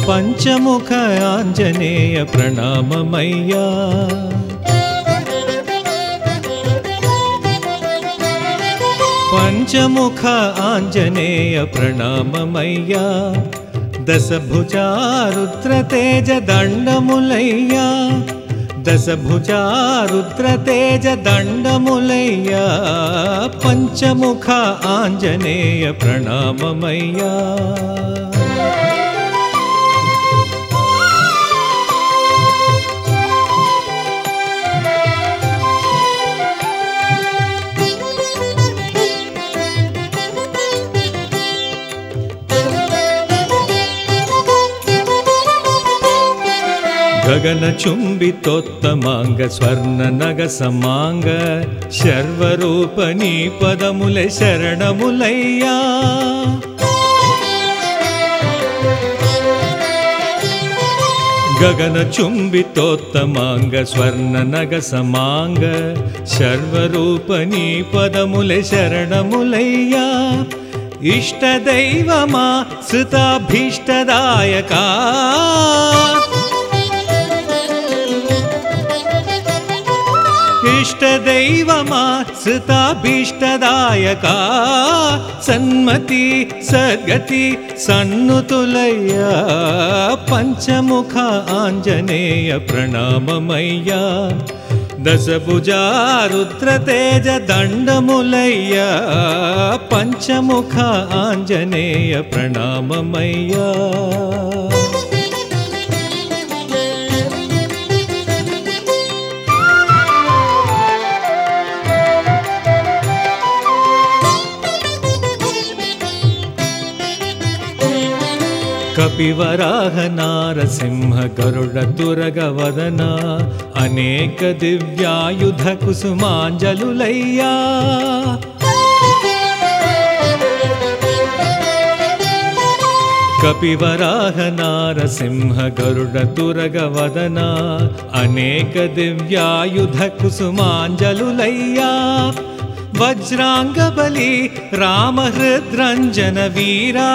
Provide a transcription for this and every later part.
పంచముఖ ఆంజనేయ ప్రణామమయ్యా పంచముఖ ఆంజనేయ ప్రణామమయ్యా దశభుజా రుద్రతేజ దండములయ్యా దశభుజా రుద్రతేజ దండములయ్యా పంచముఖ ఆంజనేయ ప్రణామమయ్యా గగన చుంబితోత్తమాంగ స్వర్ణ నగ సమాంగ శర్వరూపణీ పదములే శరణములయ్యా గగన చుంబితోత్తమాంగ స్వర్ణ నగ సమాంగ శర్వరూపణీ పదములే శరణములయ్యా ఇష్టదైవమా సుతాభీష్టదాయకా ఇష్టదైవమా సుతాభీష్టదాయకా సన్మతి సద్గతి సన్నుతులయ్యా పంచముఖ ఆంజనేయ ప్రణామమయ్యా దశభుజా రుద్రతేజ దండములయ్యా పంచముఖ ఆంజనేయ ప్రణామమయ్యా కపివరాహ నారసింహ గరుడ తురగ వదన అనేక దివ్యాయుధ కుసుమాంజలులయ్యా కపివరాహ నారసింహ గరుడ తురగ వదన అనేక దివ్యాయుధ కుసుమాంజలులయ్యా వజ్రాంగబలి రామహృద్రంజన వీరా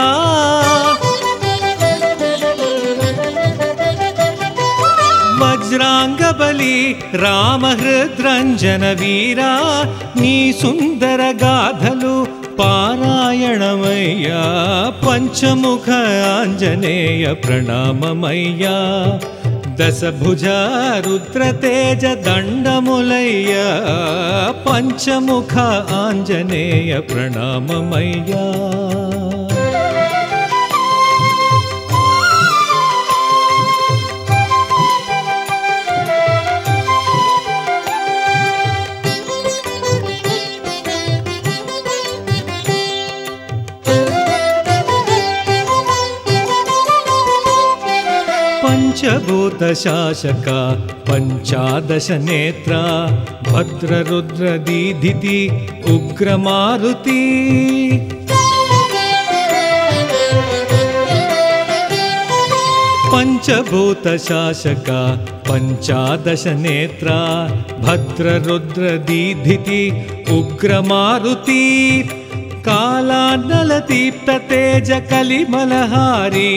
వజ్రాంగబలి రామహృద్రంజన వీరా నీ సుందర గాథలు పారాయణమయ్యా పంచముఖ ఆంజనేయ ప్రణామమయ్యా దశభుజా రుద్రతేజ దండములయ్యా పంచముఖ ఆంజనేయ ప్రణామమయ్యా పంచభూత శాసక పంచాదశ నేత్ర భద్రరుద్ర దీధితి ఉగ్రమారుతి పంచభూత శాసక పంచాదశ నేత్ర భద్రరుద్ర దీధితి ఉగ్రమారుతి కాలానల దీప్త తేజ కలిమలహారీ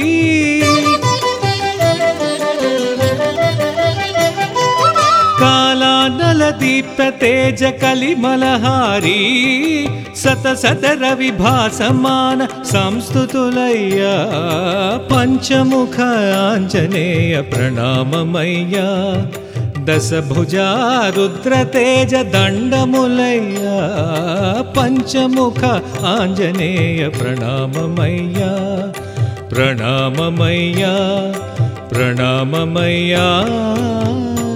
కాలానల దీప్త తేజ కలిమలహారీ సత సదర విభాసమాన సంస్తుతులయ్యా పంచముఖ ఆంజనేయ ప్రణామమయ్యా దశభుజా రుద్రతేజ దండములయ్యా పంచముఖ ఆంజనేయ ప్రణామమయ్యా ప్రణామమయ్యా ప్రణామమయ్యా